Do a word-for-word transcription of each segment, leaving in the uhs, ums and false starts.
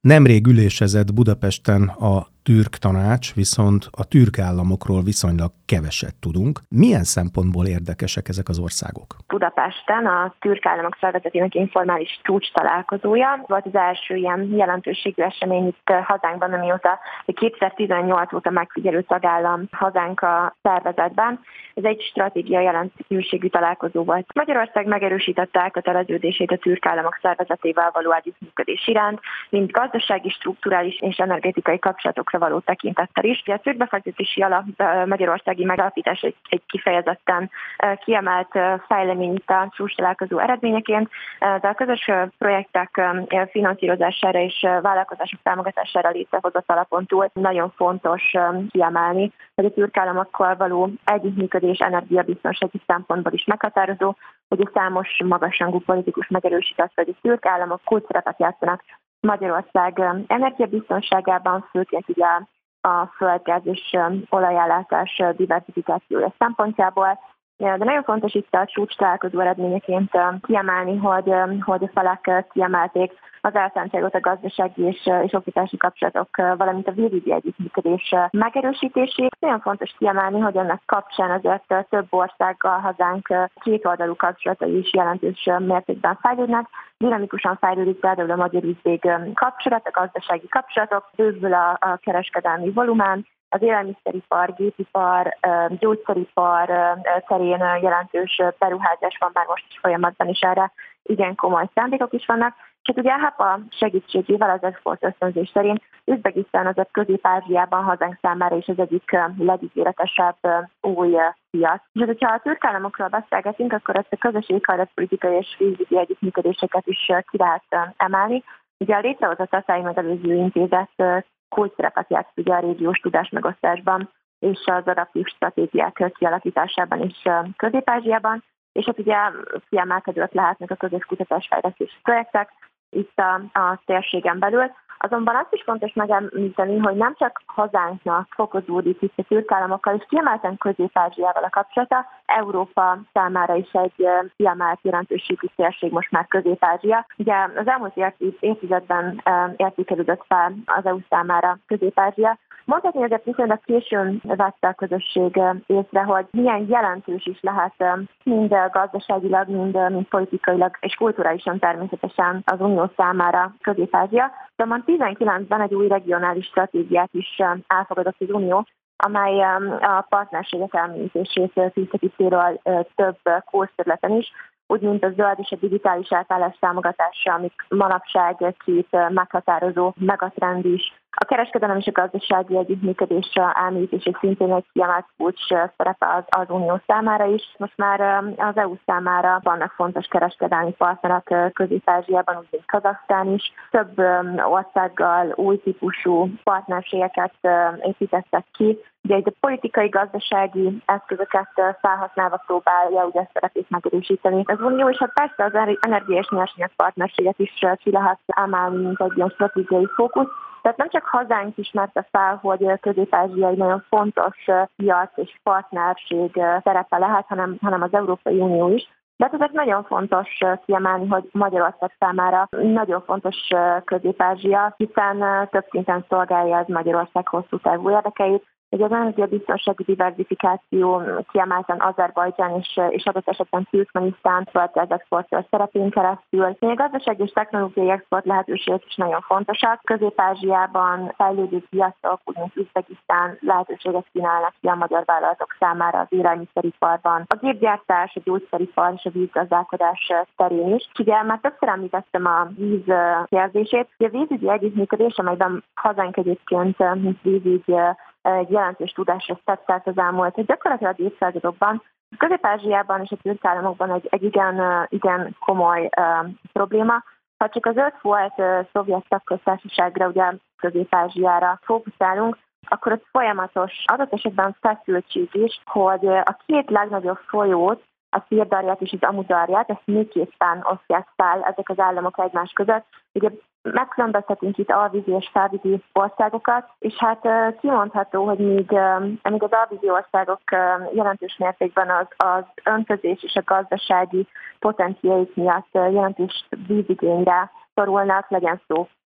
Nemrég ülésezett Budapesten a türk tanács, viszont a türk államokról viszonylag keveset tudunk. Milyen szempontból érdekesek ezek az országok? Budapesten a türk államok szervezetének informális csúcs találkozója volt az első ilyen jelentőségű esemény itt hazánkban, amióta kétezer-tizennyolc óta megfigyelő tagállam hazánk a szervezetben. Ez egy stratégiai jelentőségű találkozó volt. Magyarország megerősítette elköteleződését a türk államok szervezetével való együttműködés iránt, mint gazdasági, strukturális és energetikai kapcsolatokra való tekintettel is. A türk befektetési alap magyarországi megalapítás egy, egy kifejezetten kiemelt fejlemény itt a csúcs találkozó eredményeként, de a közös projektek finanszírozására és vállalkozások támogatására létrehozott alapon túl nagyon fontos kiemelni, hogy a türk államokkal való együttműködés energiabiztonsági szempontból is meghatározó, hogy a számos magasrangú politikus megerősített, hogy a türk államok kulcsszerepet játszanak Magyarország energiabiztonságában, főként ugye a földgáz és olajellátás diversifikációja szempontjából. De nagyon fontos itt a csúcs találkozó eredményeként kiemelni, hogy, hogy a felek kiemelték az elszántságot a gazdasági és, és oktatási kapcsolatok, valamint a vízügyi együttműködés megerősítését. Nagyon fontos kiemelni, hogy ennek kapcsán azért több országgal hazánk kétoldalú kapcsolatai is jelentős mértékben fejlődnek. Dinamikusan fejlődik például a magyar-üzbég kapcsolat, a gazdasági kapcsolatok, bővül a, a kereskedelmi volumán, az élelmiszeripar, gépipar, gyógyszeripar terén jelentős beruházás van már most is folyamatban, és erre igen komoly szándékok is vannak. És hát ugye a hápa segítségével az export ösztönzés terén Üzbegisztán az Közép-Ázsiában hazánk számára is az egyik legígéretesebb új piac. És hát, hogyha a türk államokról beszélgetünk, akkor ezt a közös éghajlatpolitikai és vízügyi együttműködéseket is ki lehet emelni. Ugye a létrehozott Asszály Megelőző Intézet kulcsszerepet játszik ugye a régiós tudásmegosztásban és az adaptív stratégiák kialakításában is Közép-Ázsiában, és hát ugye kiemelkedők lehetnek a közös kutatásfejlesztési projektek itt a, a térségen belül. Azonban azt is fontos megemlíteni, hogy nem csak hazánknak fokozódik itt a türk államokkal, és kiemelten Közép-Ázsiával a kapcsolata, Európa számára is egy kiemelt jelentőségű térség most már Közép-Ázsia. Ugye az elmúlt évtizedben értékelődött fel az é u számára Közép-Ázsia. Mondhatni, hogy ezért viszonylag későn vette a közösség észre, hogy milyen jelentős is lehet mind gazdaságilag, mind, mind politikailag és kulturálisan természetesen az Unió számára Közép-Ázsia. Azonban tizenkilencben egy új regionális stratégiát is elfogadott az Unió, amely a partnerségek elmélyítését tűzte ki célról több kurszterületen is, úgy, mint a zöld és a digitális átállás támogatása, amik manapság két meghatározó megatrend is. A kereskedelem és a gazdasági együttműködés elmélyítése szintén egy kiemelt kulcs szerepe az, az Unió számára is. Most már az é u számára vannak fontos kereskedelmi partnerek Közép-Ázsiában, úgy mint Kazahsztán is. Több országgal új típusú partnerségeket építettek ki. Ugye egy politikai, gazdasági eszközöket felhasználva próbálja ugye szerepét megerősíteni az Unió, és hát persze az energia és nyersanyag partnerséget is ki lehet emelni, mint egy ilyen stratégiai fókusz. Tehát nem csak hazánk ismerte fel, hogy Közép-Ázsia egy nagyon fontos piac és partnerség szerepe lehet, hanem, hanem az Európai Unió is. De ezek nagyon fontos kiemelni, hogy Magyarország számára nagyon fontos Közép-Ázsia, hiszen több szinten szolgálja az Magyarország hosszú távú érdekeit. Ugye az energiabiztonsági diversifikáció kiemelten Azerbajdzsán és, és adott esetben Türkmenisztán földgáz exportőr szerepén keresztül. A gazdasági és technológiai export lehetőségek is nagyon fontosak. Közép-Ázsiában fejlődő piacok, úgy mint Üzbegisztán lehetőséget kínálnak ki a magyar vállalatok számára az élelmiszeriparban. A gépgyártás, a gyógyszeripar és a vízgazdálkodás terén is. Ugye már többször említettem a víz kérdését. A vízügyi együttműködés, amelyben hazánk egyébként, mint vízügy, egy jelentős tudásra tett át az elmúlt gyakorlatilag évszázadokban. Közép-Ázsiában és a türk államokban egy, egy igen, igen komoly uh, probléma. Ha csak az öt volt uh, szovjet tagköztársaságra, ugye Közép-Ázsiára fókuszálunk, akkor az folyamatos, adott esetben feszültség is, hogy a két legnagyobb folyót, a Szirdarját és az Amudarját, ezt miképpen osztják fel ezek az államok egymás között. Ugye megkülönböztetünk itt alvízi és felvízi országokat, és hát kimondható, hogy míg, míg az alvízi országok jelentős mértékben az, az öntözés és a gazdasági potenciáik miatt jelentős vízigényre szorulnak, legyen szó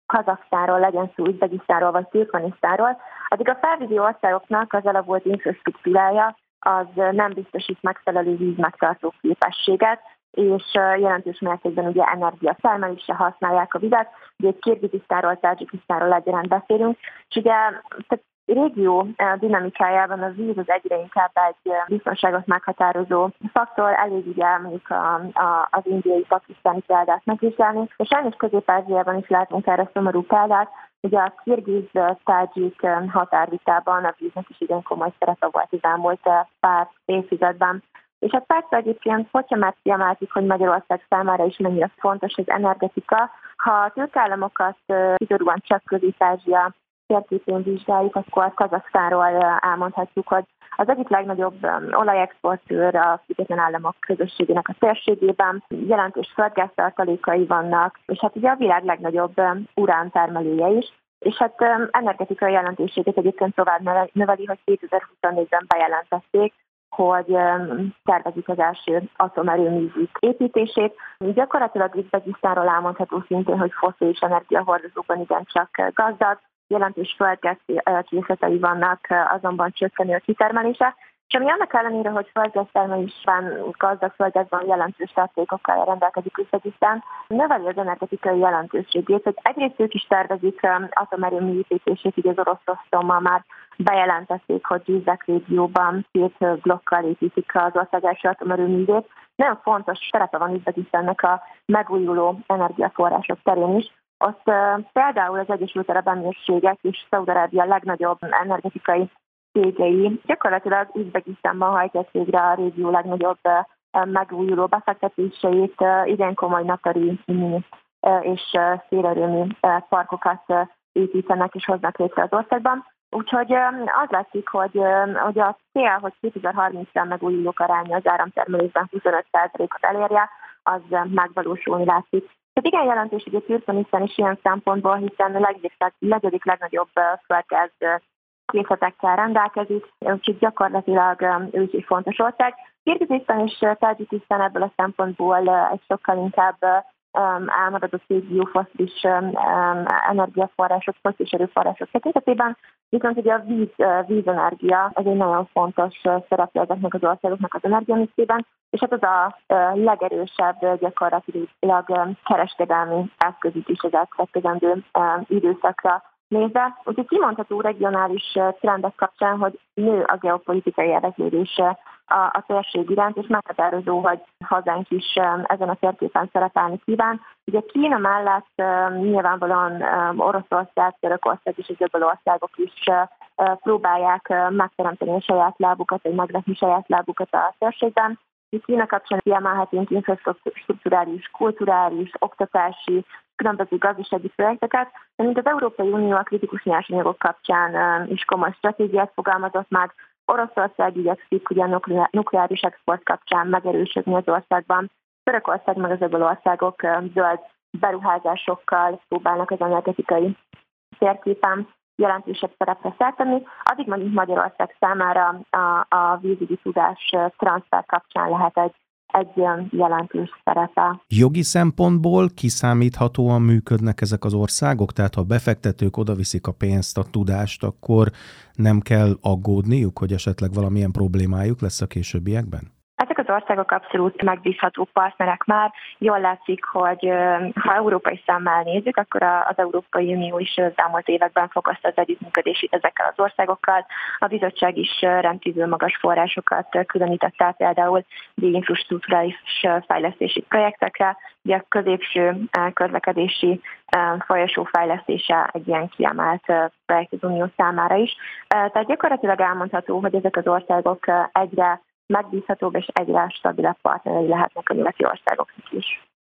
Kazaksztánról, legyen szó Üzbegisztánról vagy Türkmenisztánról, addig a felvidéki országoknak az elavult infrastruktúrája az nem biztosít megfelelő vízmegtartó képességet, és jelentős mértékben ugye energiafelmelésre használják a vizet, ugye Kirgizisztánról, Tadzsikisztánról egyaránt beszélünk, és ugye tehát régió dinamikájában a víz az egyre inkább egy biztonságot meghatározó faktor, elég ugye mondjuk a, a, az indiai-pakisztáni példát megvizsgálni, és sajnos Közép-Ázsiában is látunk erre szomorú példát, ugye a kirgiz-tádzsik határvitában a víznek is igen komoly szerepe volt az elmúlt pár évtizedben. És hát persze egyébként, hogyha már kiemeltük, hogy Magyarország számára is mennyire fontos az energetika, ha a türkállamokat szigorúan csak Közép-Ázsia térképén vizsgáljuk, akkor Kazaksztánról elmondhatjuk, hogy az egyik legnagyobb olajexportőr a független államok közösségének a térségében, jelentős földgáztartalékai vannak, és hát ugye a világ legnagyobb urántermelője is, és hát energetikai jelentőségét egyébként tovább növeli, hogy kétezer-huszonnégyben bejelentették, hogy tervezik az első atomerőművük építését. Gyakorlatilag Üzbegisztánról elmondható szintén, hogy fosszilis energiahordozókban igencsak gazdag, jelentős földgáz készletei vannak, azonban csökkenő a kitermelése, és ami annak ellenére, hogy földgáztermelésben, gazdag földgázban jelentős tartalékokkal rendelkezik Üzbegisztán, növeli az energetikai jelentőségét, hogy egyrészt ők is tervezik atomerőmű építését, így az orosz Rosztommal már bejelentették, hogy Győzek régióban két blokkal építik az ország első atomerőművét. Nagyon fontos szerepe van Üzbegisztánnak a megújuló energiaforrások terén is. Azt uh, például az Egyesült Arab Emírségek és Szaúd-Arábia legnagyobb energetikai cégei gyakorlatilag Üzbegisztánban hajtják végre a régió legnagyobb uh, megújuló befektetéseit, uh, igen komoly naperőmű uh, és uh, szélerőmű uh, parkokat uh, építenek és hoznak létre az országban. Úgyhogy um, az látszik, hogy, um, hogy a cél, hogy kétezer-harmincra megújulók aránya az áramtermelésben huszonöt százalékot elérje, az um, megvalósulni látszik. Tehát igen jelentős, hogy a Türkmenisztán is ilyen szempontból, hiszen a legyedik legnagyobb földgáz készletekkel rendelkezik, úgyhogy gyakorlatilag ő is egy fontos ország. Kirgizisztán és Tadzsikisztán ebből a szempontból egy sokkal inkább elmaradott régió fosszilis energiaforrások, fosszilis erőforrások tekintetében, viszont ugye a víz, vízenergia az egy nagyon fontos szereplő ezeknek az országoknak az energiamixében, és hát az a legerősebb gyakorlatilag kereskedelmi eszközük is az elkövetkezendő időszakra nézve. Úgyhogy kimondható regionális trendek kapcsán, hogy nő a geopolitikai érdeklődése a, a térség iránt, és meghatározó, hogy hazánk is ezen a térképen szerepelni kíván. Ugye Kína mellett nyilvánvalóan Oroszország, Törökország és az öböl országok is próbálják megteremteni a saját lábukat, vagy megvetni saját lábukat a térségben. Kína kapcsán kiemelhetünk infrastrukturális, kulturális, oktatási, különböző gazdasági projekteket, de mint az Európai Unió a kritikus nyersanyagok kapcsán is komoly stratégiát fogalmazott meg. Oroszország igyekszik ugye a nukleáris export kapcsán megerősödni az országban. Törökország meg az öböl országok zöld beruházásokkal próbálnak az energetikai térképen jelentősebb szerepre szertenni, addig mondjuk Magyarország számára a, a vízügyi tudás transfer kapcsán lehet egy, egy jelentős szerepe. Jogi szempontból kiszámíthatóan működnek ezek az országok? Tehát ha befektetők odaviszik a pénzt, a tudást, akkor nem kell aggódniuk, hogy esetleg valamilyen problémájuk lesz a későbbiekben? Ezek az országok abszolút megbízható partnerek már. Jól látszik, hogy ha európai szemmel nézzük, akkor az Európai Unió is az elmúlt években fokozta az együttműködését ezekkel az országokkal. A bizottság is rendkívül magas forrásokat különített el például infrastruktúrális fejlesztési projektekre. Ugye a középső közlekedési folyosó fejlesztése egy ilyen kiemelt projekt az Unió számára is. Tehát gyakorlatilag elmondható, hogy ezek az országok egyre megbízhatóbb és egyre stabilabb partnerei lehetnek a nyugati országoknak is.